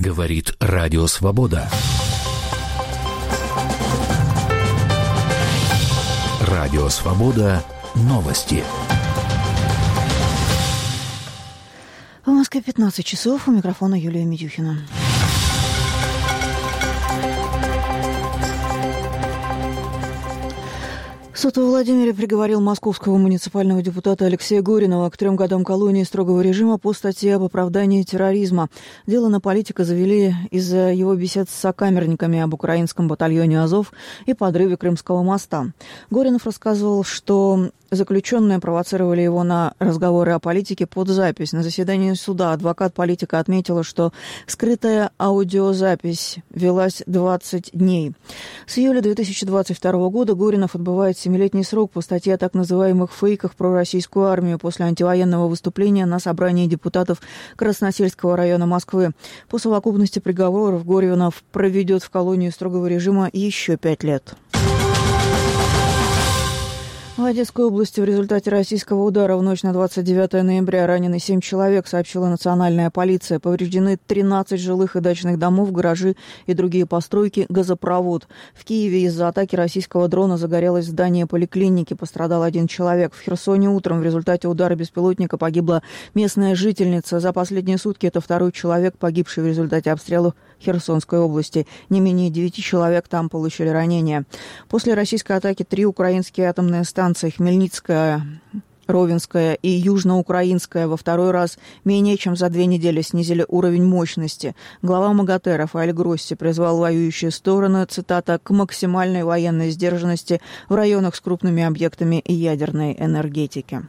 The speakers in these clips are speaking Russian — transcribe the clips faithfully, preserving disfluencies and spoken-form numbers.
Говорит Радио Свобода. Радио Свобода. Новости. В Москве пятнадцать часов. У микрофона Юлия Медюхина. Суд во Владимире приговорил московского муниципального депутата Алексея Горинова к трем годам колонии строгого режима по статье об оправдании терроризма. Дело на политика завели из-за его бесед с сокамерниками об украинском батальоне «Азов» и подрыве Крымского моста. Горинов рассказывал, что заключенные провоцировали его на разговоры о политике под запись. На заседании суда адвокат политика отметила, что скрытая аудиозапись велась двадцать дней. С июля две тысячи двадцать второго года Горинов отбывает семилетний срок по статье о так называемых фейках про российскую армию после антивоенного выступления на собрании депутатов Красносельского района Москвы. По совокупности приговоров Горинов проведет в колонии строгого режима еще пять лет. В Одесской области в результате российского удара в ночь на двадцать девятое ноября ранены семь человек, сообщила национальная полиция. Повреждены тринадцать жилых и дачных домов, гаражи и другие постройки, газопровод. В Киеве из-за атаки российского дрона загорелось здание поликлиники, пострадал один человек. В Херсоне утром в результате удара беспилотника погибла местная жительница. За последние сутки это второй человек, погибший в результате обстрелов Херсонской области. Не менее девяти человек там получили ранения. После российской атаки три украинские атомные станции Хмельницкая, Ровенская и Южноукраинская во второй раз менее чем за две недели снизили уровень мощности. Глава МАГАТЭ Рафаэль Гросси призвал воюющие стороны, цитата, к максимальной военной сдержанности в районах с крупными объектами ядерной энергетики.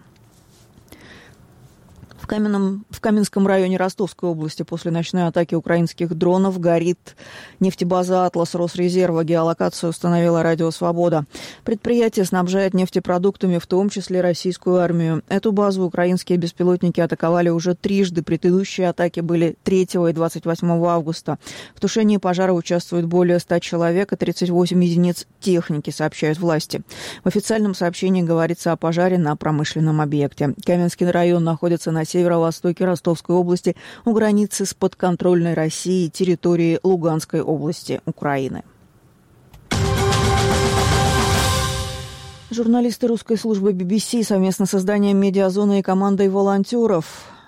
В, Каменном, в Каменском районе Ростовской области после ночной атаки украинских дронов горит нефтебаза «Атлас» Росрезерва. Геолокацию установила Радио Свобода. Предприятие снабжает нефтепродуктами, в том числе российскую армию. Эту базу украинские беспилотники атаковали уже трижды. Предыдущие атаки были третьего и двадцать восьмого августа. В тушении пожара участвует более ста человек и тридцать восемь единиц техники, сообщают власти. В официальном сообщении говорится о пожаре на промышленном объекте. Каменский район находится на северо-востоке Ростовской области, у границы с подконтрольной Россией территорией Луганской области Украины. Журналисты русской службы би би си совместно с изданием «Медиазона» и командой волонтеров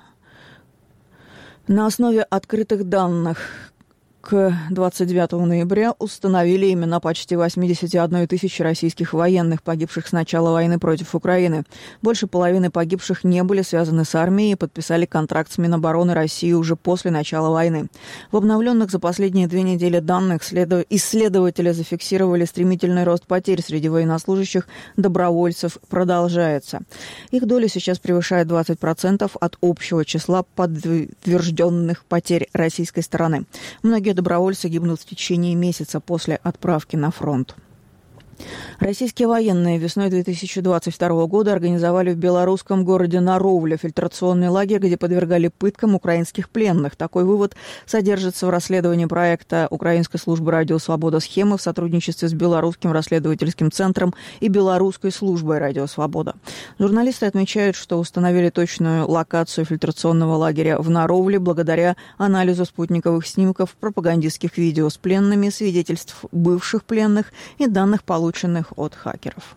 на основе открытых данных к двадцать девятому ноября установили имена почти восемьдесят одна тысяча российских военных, погибших с начала войны против Украины. Больше половины погибших не были связаны с армией и подписали контракт с Минобороны России уже после начала войны. В обновленных за последние две недели данных исследователи зафиксировали стремительный рост потерь среди военнослужащих, добровольцев продолжается. Их доля сейчас превышает двадцать процентов от общего числа подтвержденных потерь российской стороны. Многие добровольцы гибнут в течение месяца после отправки на фронт. Российские военные весной две тысячи двадцать второго года организовали в белорусском городе Наровля фильтрационный лагерь, где подвергали пыткам украинских пленных. Такой вывод содержится в расследовании проекта Украинской службы «Радио Свобода» «Схемы» в сотрудничестве с Белорусским расследовательским центром и Белорусской службой «Радио Свобода». Журналисты отмечают, что установили точную локацию фильтрационного лагеря в Наровле благодаря анализу спутниковых снимков, пропагандистских видео с пленными, свидетельств бывших пленных и данных, полученных от хакеров.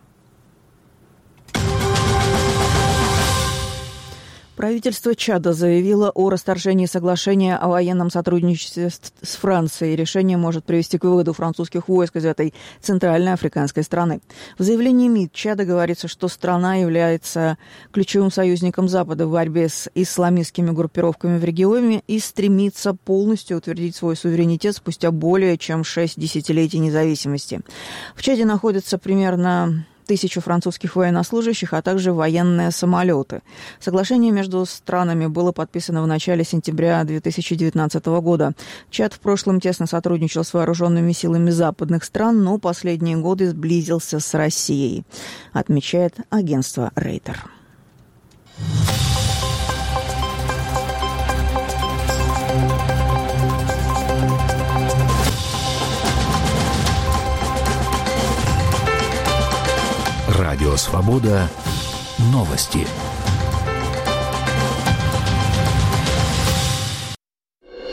Правительство Чада заявило о расторжении соглашения о военном сотрудничестве с Францией. Решение может привести к выводу французских войск из этой центральной африканской страны. В заявлении МИД Чада говорится, что страна является ключевым союзником Запада в борьбе с исламистскими группировками в регионе и стремится полностью утвердить свой суверенитет спустя более чем шесть десятилетий независимости. В Чаде находится примерно тысячу французских военнослужащих, а также военные самолеты. Соглашение между странами было подписано в начале сентября две тысячи девятнадцатого года. Чад в прошлом тесно сотрудничал с вооруженными силами западных стран, но последние годы сблизился с Россией, отмечает агентство Рейтер. Радио Свобода. Новости.